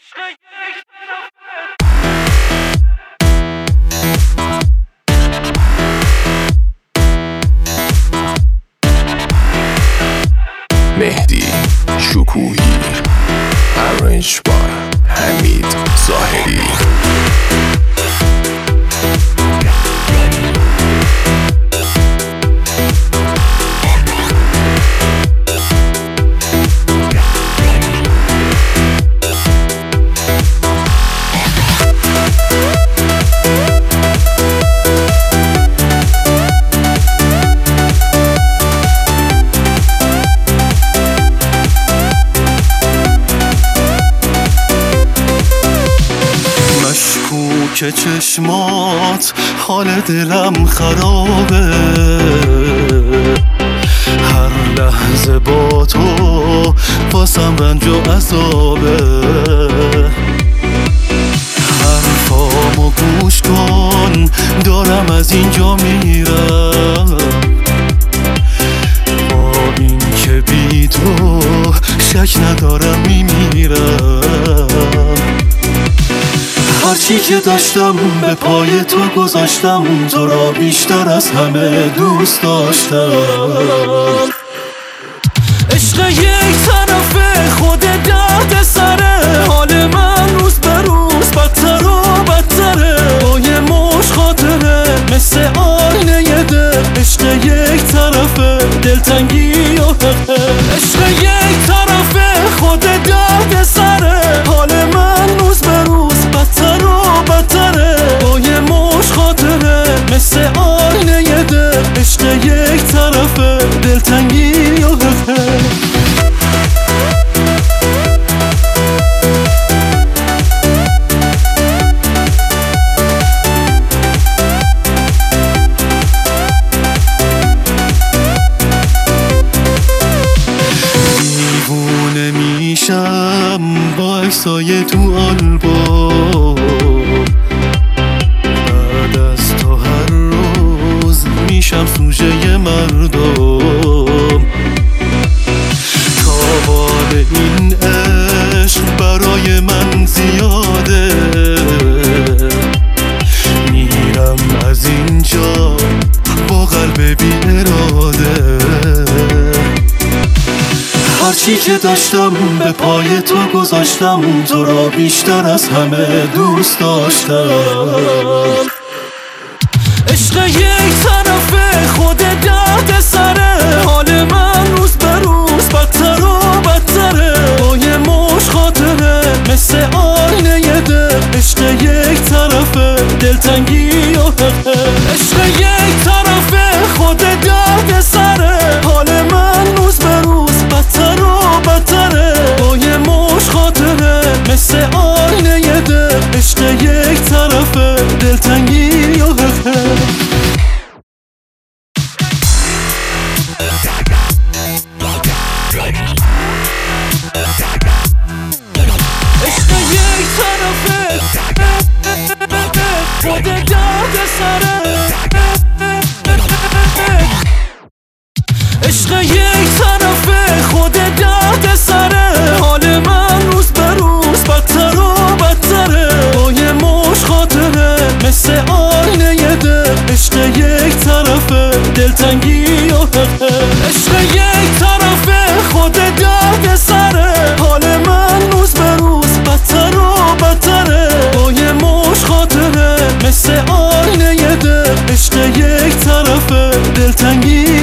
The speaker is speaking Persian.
مهدی شکوهی ارنج بای حمید ظاهری. که چشمات حال دلم خرابه، هر لحظه با تو واسم رنج و عذابه. حرفامو گوش کن دارم از اینجا میرم، با این که بی تو شک ندارم میمیرم. هرچی که داشتم به پای تو گذاشتم، تو را بیشتر از همه دوست داشتم. عشق یک طرفه خود درد سره، حال من روز به روز بدتر و بدتره. با یه مش خاطره مثل آینه دل، عشق یک طرفه دلتنگی و حقه. عشق یک طرفه خود درد سره، حال من روز به روز بدتر و بدتره. با یه مش خاطره مثل آینه دل، عشق یک طرفه دلتنگی و حقه. دیوونه میشم با عکسای تو آلبوم، بعد از تو هر روز میشم سوژه مردم. تابال این عشق برای من زیاده، میرم از اینجا با قلب بی اراده. هرچی که داشتم به پای تو گذاشتم، تو را بیشتر از همه دوست داشتم. عشق یک طرفه خود درد سره، حال من روز به روز بدتر و بدتره. با یه مش خاطره مثل آینه دل، عشق یک طرفه دلتنگی و حقه. عشق یک طرفه خود درد سره، حال من روز به روز بدتر و بدتره. با یه مش خاطره مثل آینه دل، عشق یک طرفه دلتنگی و حقه. عشق یک طرفه خود درد سره، عشق یک طرفه خود درد سره. حال من روز به روز بدتر و بدتره. با یه مش خاطره مثل آینه دل، عشق یک طرفه دلتنگی و حقه. عشق یک طرفه خود درد سره، حال من روز به روز بدتر و بدتره. با یه مش خاطره مثل آینه دل، عشق یک طرفه دلتنگی